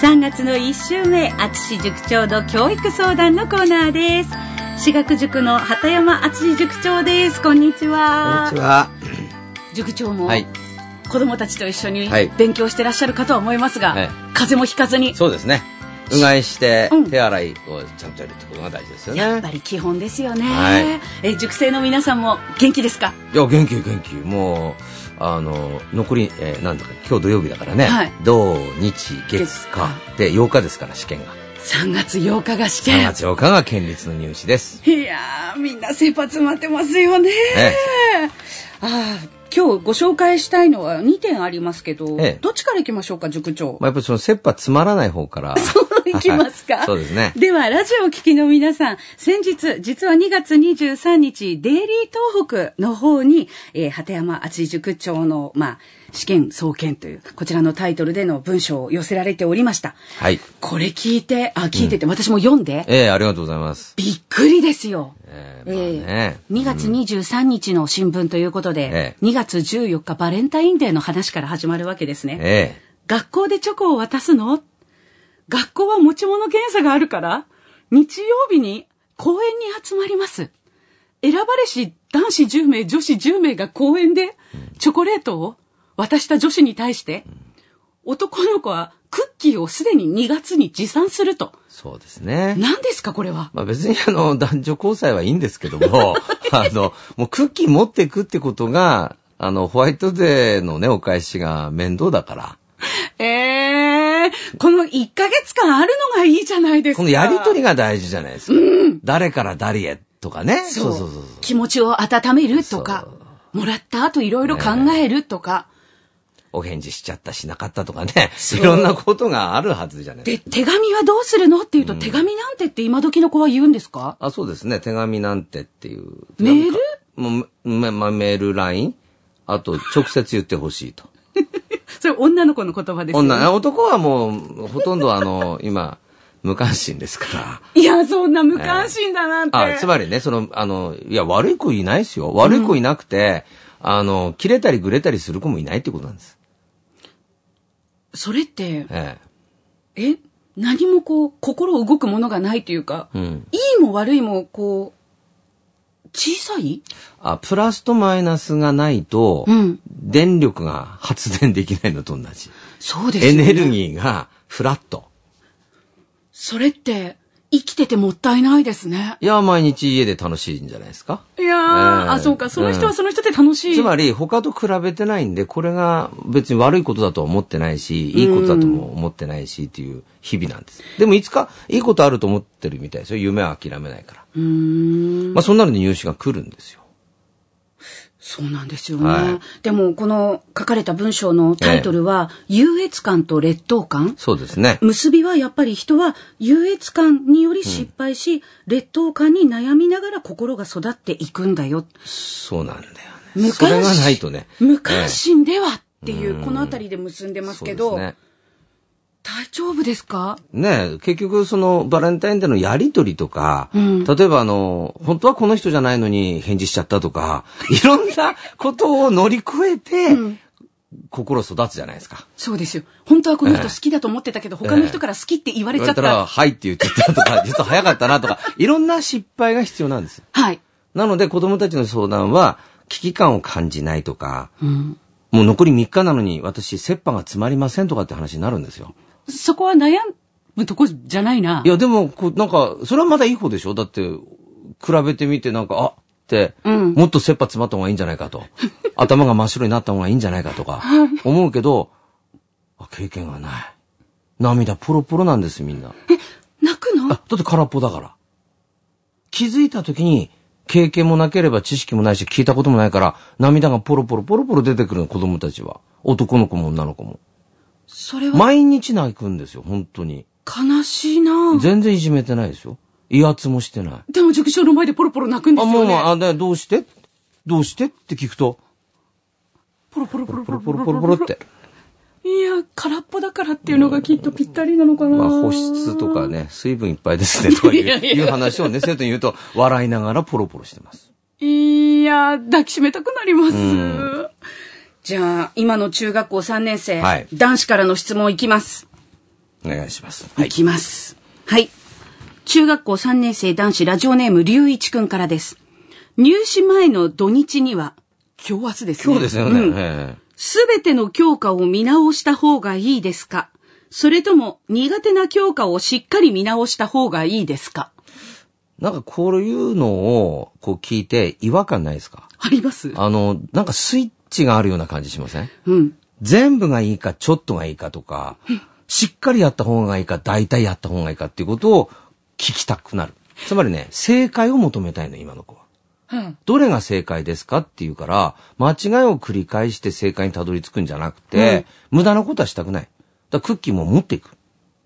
3月の1週目、淳塾長の教育相談のコーナーです。私学塾の畑山淳塾長です。こんにちは。 こんにちは。 塾長も、 はい、 子供たちと一緒に勉強してらっしゃるかとは思いますが、風邪もひかずに。 そうですね。うがいして手洗いをちゃんとやるってことが大事ですよね。 やっぱり基本ですよね。塾生の皆さんも元気ですか？ いや、元気。もう残り、なんだか今日土曜日だからね、土日月火で8日ですから、試験が 3月8日が試験。 3月8日が県立の入試です。 いやー、みんな切羽詰まってますよね。今日ご紹介したいのは2点ありますけど、どっちから行きましょうか、塾長。 やっぱりその切羽詰まらない方から行きますか。 そうですね。 ではラジオを聞きの皆さん、先日実は2月23日デイリー東北の方に、畑山淳塾長の試験総研というこちらのタイトルでの文章を寄せられておりました。はい。これ聞いてて、私も読んで。 ありがとうございます。 びっくりですよ。2月23日の新聞ということで、2月14日バレンタインデーの話から始まるわけですね。学校でチョコを渡すの？学校は持ち物検査があるから日曜日に公園に集まります。選ばれし男子10名女子10名が公園でチョコレートを渡した女子に対して、男の子はクッキーをすでに2月に持参すると。そうですね。何ですかこれは。 別に男女交際はいいんですけどももうクッキー持っていくってことがホワイトデーのねお返しが面倒だから。 この1ヶ月間あるのがいいじゃないですか。 このやりとりが大事じゃないですか。誰から誰へとかね。そう。 気持ちを温めるとか、もらった後いろいろ考えるとか。 お返事しちゃったしなかったとかね。いろんなことがあるはずじゃないですか。 で、手紙はどうするのって言うと、手紙なんてって今時の子は言うんですか？ そうですね。手紙なんてっていう。 メール？ メール、LINE？あと、直接言ってほしいと。 それ女の子の言葉ですよね。 男はもう、ほとんど今、無関心ですから。 いや、そんな無関心だなんて。 つまりね、いや、悪い子いないですよ。悪い子いなくて、切れたりぐれたりする子もいないってことなんです。 それって、何も心動くものがないというか、いいも悪いも小さい？ プラスとマイナスがないと、電力が発電できないのと同じ。 そうですよね。 エネルギーがフラット。 それって生きててもったいないですね。 いや、毎日家で楽しいんじゃないですか。 いやそうか、その人はその人で楽しい。 つまり他と比べてないんで、これが別に悪いことだとは思ってないし、いいことだとも思ってないしっていう日々なんです。でもいつかいいことあると思ってるみたいですよ。夢は諦めないから。そんなのに入試が来るんですよ。 そうなんですよね。でもこの書かれた文章のタイトルは、優越感と劣等感。 そうですね。 結びはやっぱり人は優越感により失敗し、劣等感に悩みながら心が育っていくんだよ。 そうなんだよね。それがないとね。 無関心ではっていう、このあたりで結んでますけど。そうですね。大丈夫ですか？ ねえ、結局バレンタインデーのやりとりとか、例えば本当はこの人じゃないのに返事しちゃったとか、いろんなことを乗り越えて、心育つじゃないですか。 そうですよ。本当はこの人好きだと思ってたけど、他の人から好きって言われちゃったら。 はいって言っちゃったとか、実は早かったなとか、いろんな失敗が必要なんです。 はい。 なので子供たちの相談は、危機感を感じないとか、もう残り3日なのに私、切羽が詰まりませんとかって話になるんですよ。 そこは悩むとこじゃないな。 いや、でも、それはまだいい方でしょ？だって、比べてみてって、もっと切羽詰まった方がいいんじゃないかと。頭が真っ白になった方がいいんじゃないかとか、思うけど、経験がない。涙ポロポロなんです、みんな。 泣くの？ だって空っぽだから。気づいた時に、経験もなければ知識もないし、聞いたこともないから、涙がポロポロ出てくるの、子供たちは。男の子も女の子も。 それは毎日泣くんですよ、本当に。 悲しいな。 全然いじめてないですよ。威圧もしてない。 でも塾長の前でポロポロ泣くんですよね。 どうしてって聞くと、ポロポロって。 いや、空っぽだからっていうのがきっとぴったりなのかな。 保湿とかね、水分いっぱいですね、という話をね、生徒に言うと、笑いながらポロポロしてます。 いや、抱きしめたくなります。じゃあ、今の中学校3年生、男子からの質問いきます。 お願いします。 いきます。はい。中学校3年生男子ラジオネーム龍一くんからです。入試前の土日には、今日明日ですね。 今日ですよね。 すべての教科を見直した方がいいですか？それとも苦手な教科をしっかり見直した方がいいですか？ なんかこういうのをこう聞いて違和感ないですか？ あります。 なんかスイッチがあるような感じしません？ うん。 全部がいいかちょっとがいいかとか、しっかりやった方がいいか大体やった方がいいかっていうことを聞きたくなる。つまりね、正解を求めたいの、今の子は。どれが正解ですかっていうから、間違いを繰り返して正解にたどり着くんじゃなくて、無駄なことはしたくない。だからクッキーも持っていく。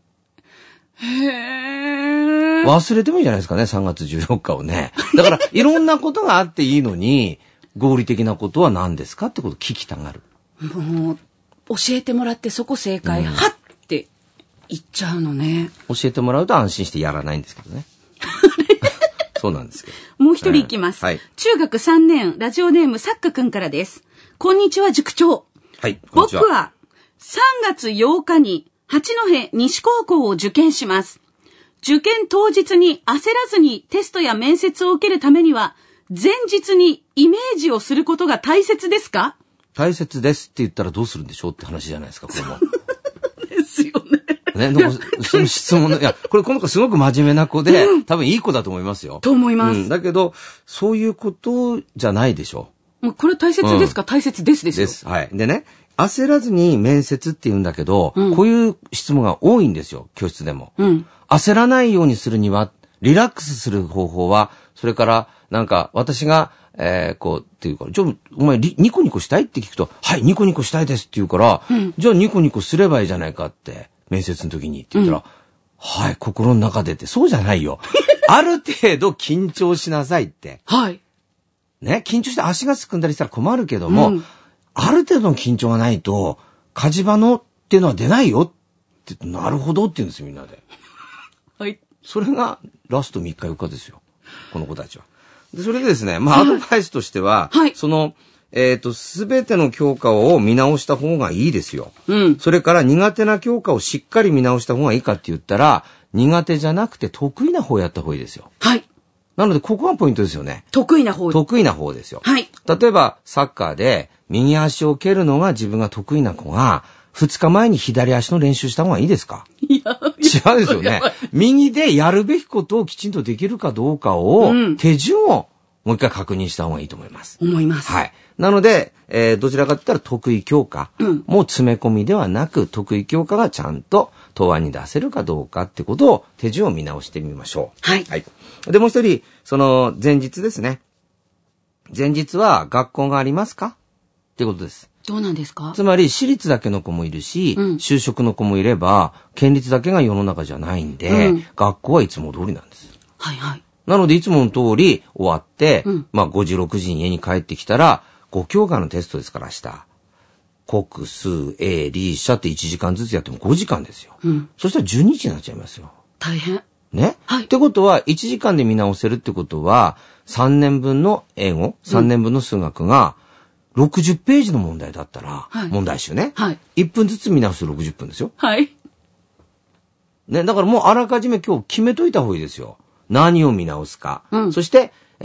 忘れてもいいじゃないですかね、3月14日をね。だから、いろんなことがあっていいのに、合理的なことは何ですかってことを聞きたがる。 もう、教えてもらってそこ正解、はって言っちゃうのね。 教えてもらうと安心してやらないんですけどね。そうなんですけど。 もう一人いきます。はい。中学3年、ラジオネームサックくんからです。こんにちは、塾長。 はい、 僕は3月8日に八戸西高校を受験します。受験当日に焦らずにテストや面接を受けるためには、前日にイメージをすることが大切ですか？ 大切ですって言ったらどうするんでしょうって話じゃないですか、これも。 ですよね。 ね、なんかその質問の、いや、この子すごく真面目な子で、多分いい子だと思いますよ。 と思います。 だけど、そういうことじゃないでしょう。もうこれ大切ですか？大切ですですよ。です。 はい。でね、焦らずに面接って言うんだけど、こういう質問が多いんですよ、教室でも。焦らないようにするには、リラックスする方法は、それから、なんか、私が、っていうから、お前、ニコニコしたいって聞くと、はい、ニコニコしたいですって言うから、じゃあニコニコすればいいじゃないかって、面接の時にって言ったら、はい、心の中でって、そうじゃないよ。ある程度緊張しなさいって。 はい。 ね、緊張して足がすくんだりしたら困るけども、ある程度の緊張がないと、火事場のっていうのは出ないよって、なるほどって言うんですよ、みんなで。 はい。 それがラスト3日4日ですよ。この子たちは。で、それでですね、アドバイスとしては、すべての教科を見直した方がいいですよ。それから苦手な教科をしっかり見直した方がいいかって言ったら、苦手じゃなくて得意な方やった方がいいですよ。 はい。 なので、ここがポイントですよね。 得意な方。 得意な方ですよ。 はい。 例えば、サッカーで、右足を蹴るのが自分が得意な子が、2日前に左足の練習した方がいいですか？ いや、 違うですよね。右でやるべきことをきちんとできるかどうかを、手順をもう一回確認した方がいいと思います。 思います。 はい。なので、どちらかといったら得意教科も詰め込みではなく、得意教科がちゃんと答案に出せるかどうかってことを、手順を見直してみましょう。 はい。 はい。で、もう一人、前日ですね。前日は学校がありますか？ってことです。 どうなんですか？ つまり、私立だけの子もいるし、就職の子もいれば、県立だけが世の中じゃないんで、学校はいつも通りなんです。 はいはい。 なので、いつもの通り終わって、5時、6時に家に帰ってきたら、5教科のテストですから、明日。国、数、英、理、社って1時間ずつやっても5時間ですよ。そしたら12時になっちゃいますよ。 大変。 ね。 はい。 ってことは、1時間で見直せるってことは、3年分の英語、3年分の数学が、60ページの問題だったら、問題集ね。 はい。 1分ずつ見直すと60分ですよ。 はい。 ね、だからもうあらかじめ今日決めといた方がいいですよ。何を見直すか。そして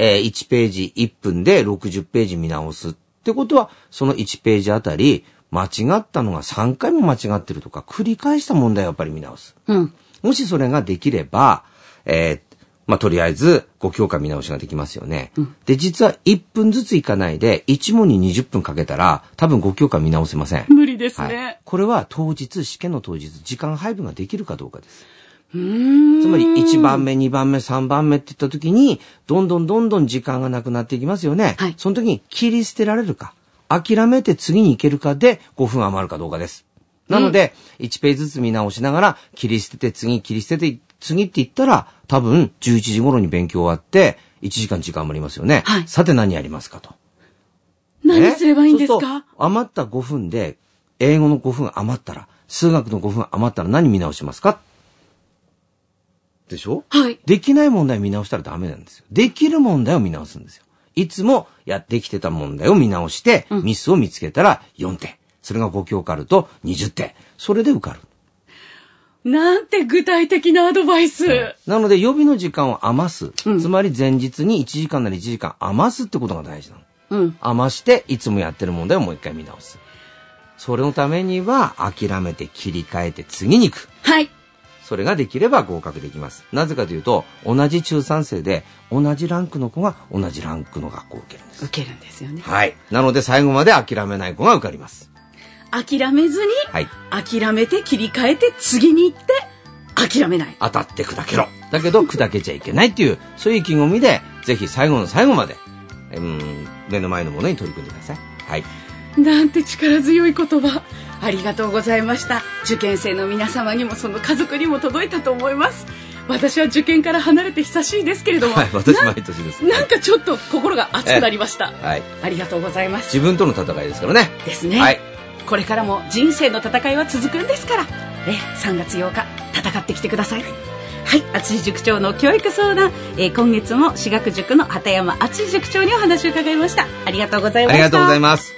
、1ページ1分で60ページ見直すってことは、その1ページあたり、間違ったのが3回も間違ってるとか、繰り返した問題をやっぱり見直す。もしそれができれば、とりあえず5教科見直しができますよね。で、実は1分ずついかないで、1問に20分かけたら、多分5教科見直せません。 無理ですね。 はい、これは試験の当日、時間配分ができるかどうかです。つまり1番目、2番目、3番目って言った時に、どんどん時間がなくなっていきますよね。はい、その時に切り捨てられるか、諦めて次に行けるかで5分余るかどうかです。なので、1ページずつ見直しながら、切り捨てて次、切り捨てて次って言ったら、多分11時頃に勉強終わって、1時間余りますよね。はい、さて何やりますかと。 何すればいいんですか？ そうすると余った5分で、英語の5分余ったら、数学の5分余ったら何見直しますか？でしょ？ はい。 できない問題を見直したらダメなんですよ。できる問題を見直すんですよ。いつもやってきてた問題を見直して、ミスを見つけたら4点。それが5教科あると20点。それで受かる。 なんて具体的なアドバイス。 なので予備の時間を余す。つまり前日に1時間なり1時間余すってことが大事なの。余していつもやってる問題をもう一回見直す。それのためには諦めて切り替えて次に行く。 はい。 それができれば合格できます。なぜかというと、同じ中3生で同じランクの子が同じランクの学校を受けるんです。 受けるんですよね。 はい。なので最後まで諦めない子が受かります。 諦めずに、はい、諦めて切り替えて次に行って諦めない。 当たって砕けろ。だけど砕けちゃいけないっていう、そういう意気込みで、ぜひ最後の最後まで、目の前のものに取り組んでください。はい。 なんて力強い言葉。ありがとうございました。受験生の皆様にもその家族にも届いたと思います。私は受験から離れて久しいですけれども、 はい、私毎年です。 なんかちょっと心が熱くなりました。 はい、 ありがとうございます。 自分との戦いですからね。 ですね。はい。これからも人生の戦いは続くんですから、3月8日戦ってきてください。はい、厚塾長の教育相談、今月も私学塾の畑山厚塾長にお話を伺いました。ありがとうございました。 ありがとうございます。